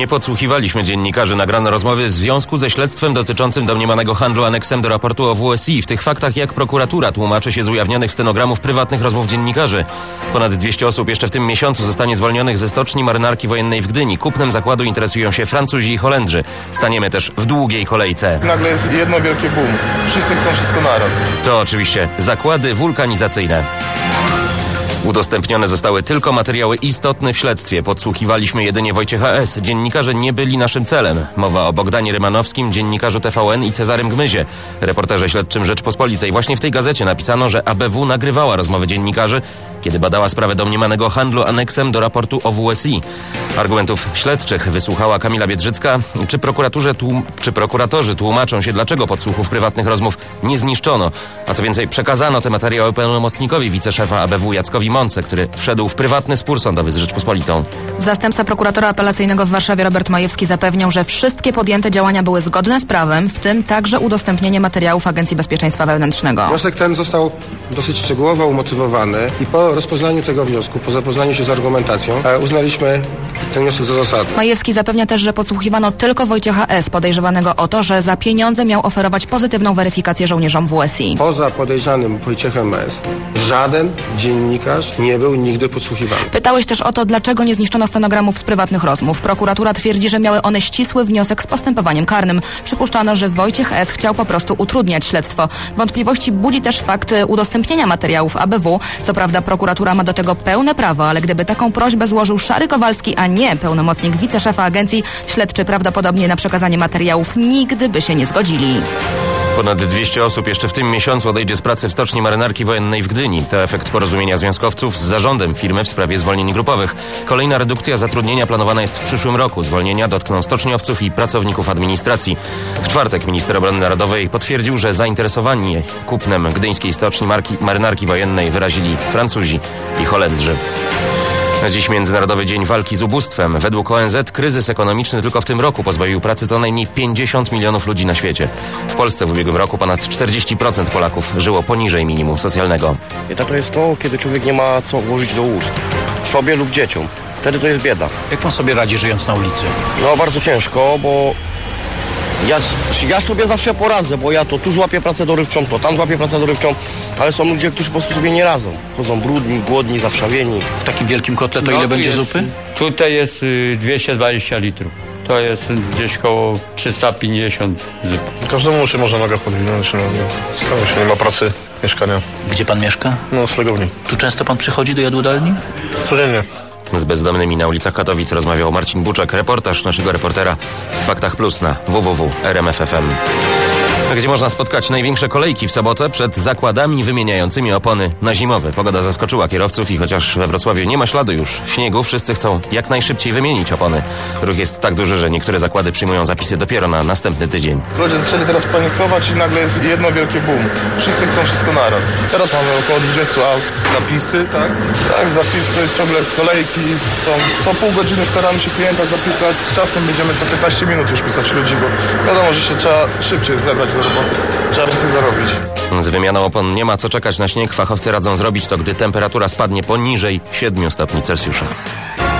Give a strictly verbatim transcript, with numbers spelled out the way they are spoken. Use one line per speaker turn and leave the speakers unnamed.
Nie podsłuchiwaliśmy dziennikarzy. Nagrane rozmowy w związku ze śledztwem dotyczącym domniemanego handlu aneksem do raportu o W S I. W tych faktach jak prokuratura tłumaczy się z ujawnionych stenogramów prywatnych rozmów dziennikarzy. Ponad dwieście osób jeszcze w tym miesiącu zostanie zwolnionych ze stoczni marynarki wojennej w Gdyni. Kupnem zakładu interesują się Francuzi i Holendrzy. Staniemy też w długiej kolejce.
Nagle jest jedno wielkie boom. Wszyscy chcą wszystko naraz.
To oczywiście zakłady wulkanizacyjne. Udostępnione zostały tylko materiały istotne w śledztwie. Podsłuchiwaliśmy jedynie Wojciecha S. Dziennikarze nie byli naszym celem. Mowa o Bogdanie Rymanowskim, dziennikarzu T V N i Cezarym Gmyzie, reporterze śledczym Rzeczpospolitej. Właśnie w tej gazecie napisano, że A B W nagrywała rozmowy dziennikarzy, kiedy badała sprawę domniemanego handlu aneksem do raportu o W S I. Argumentów śledczych wysłuchała Kamila Biedrzycka. Czy, prokuraturze tłum- czy prokuratorzy tłumaczą się, dlaczego podsłuchów prywatnych rozmów nie zniszczono? A co więcej, przekazano te materiały pełnomocnikowi wiceszefa A B W Jackowi Mące, który wszedł w prywatny spór sądowy z Rzeczpospolitą.
Zastępca prokuratora apelacyjnego w Warszawie Robert Majewski zapewniał, że wszystkie podjęte działania były zgodne z prawem, w tym także udostępnienie materiałów Agencji Bezpieczeństwa Wewnętrznego.
Wniosek ten został dosyć szczegółowo umotywowany i po rozpoznaniu tego wniosku, po zapoznaniu się z argumentacją, uznaliśmy ten wniosek za zasadny.
Majewski zapewnia też, że podsłuchiwano tylko Wojciecha S., podejrzewanego o to, że za pieniądze miał oferować pozytywną weryfikację żołnierzom W S I.
Poza podejrzanym Wojciechem S. żaden dziennikarz nie był nigdy podsłuchiwany.
Pytałeś też o to, dlaczego nie zniszczono stenogramów z prywatnych rozmów. Prokuratura twierdzi, że miały one ścisły wniosek z postępowaniem karnym. Przypuszczano, że Wojciech S. chciał po prostu utrudniać śledztwo. Wątpliwości budzi też fakt udostępnienia materiałów A B W. Co prawda prokuratura ma do tego pełne prawo, ale gdyby taką prośbę złożył Szary Kowalski, a nie pełnomocnik wiceszefa agencji, śledczy prawdopodobnie na przekazanie materiałów nigdy by się nie zgodzili.
Ponad dwieście osób jeszcze w tym miesiącu odejdzie z pracy w stoczni marynarki wojennej w Gdyni. To efekt porozumienia związkowców z zarządem firmy w sprawie zwolnień grupowych. Kolejna redukcja zatrudnienia planowana jest w przyszłym roku. Zwolnienia dotkną stoczniowców i pracowników administracji. W czwartek minister obrony narodowej potwierdził, że zainteresowani kupnem gdyńskiej stoczni marki, marynarki wojennej wyrazili Francuzi i Holendrzy. Dziś Międzynarodowy Dzień Walki z Ubóstwem. Według O N Z kryzys ekonomiczny tylko w tym roku pozbawił pracy co najmniej pięćdziesiąt milionów ludzi na świecie. W Polsce w ubiegłym roku ponad czterdzieści procent Polaków żyło poniżej minimum socjalnego.
Bieda to jest to, kiedy człowiek nie ma co włożyć do ust. Sobie lub dzieciom. Wtedy to jest bieda.
Jak pan sobie radzi, żyjąc na ulicy?
No bardzo ciężko, bo ja, ja sobie zawsze poradzę, bo ja to tu złapię pracę dorywczą, to tam złapię pracę dorywczą, ale są ludzie, którzy po prostu sobie nie radzą. Chodzą brudni, głodni, zawszawieni.
W takim wielkim kotle to
no,
ile będzie
jest,
zupy?
Tutaj jest y, dwieście dwadzieścia litrów. To jest gdzieś koło trzysta pięćdziesiąt zup.
Każdemu się może noga podwinąć. No, stało się, nie ma pracy, mieszkania.
Gdzie pan mieszka?
No, z Legowni.
Tu często pan przychodzi do jadłodalni?
Codziennie.
Z bezdomnymi na ulicach Katowic rozmawiał Marcin Buczek. Reportaż naszego reportera w Faktach Plus na w w w kropka r m f f m. Gdzie można spotkać największe kolejki w sobotę przed zakładami wymieniającymi opony na zimowe. Pogoda zaskoczyła kierowców i chociaż we Wrocławiu nie ma śladu już śniegu, wszyscy chcą jak najszybciej wymienić opony. Ruch jest tak duży, że niektóre zakłady przyjmują zapisy dopiero na następny tydzień.
Ludzie zaczęli teraz panikować i nagle jest jedno wielkie boom. Wszyscy chcą wszystko naraz. Teraz mamy około dwadzieścia aut. Zapisy, tak? Tak, zapisy, ciągle kolejki. Są, co pół godziny staramy się klienta zapisać. Z czasem będziemy co piętnaście minut już pisać ludzi, bo wiadomo, że się trzeba szybciej zebrać do roboty. Trzeba więcej zarobić.
Z wymianą opon nie ma co czekać na śnieg. Fachowcy radzą zrobić to, gdy temperatura spadnie poniżej siedmiu stopni Celsjusza.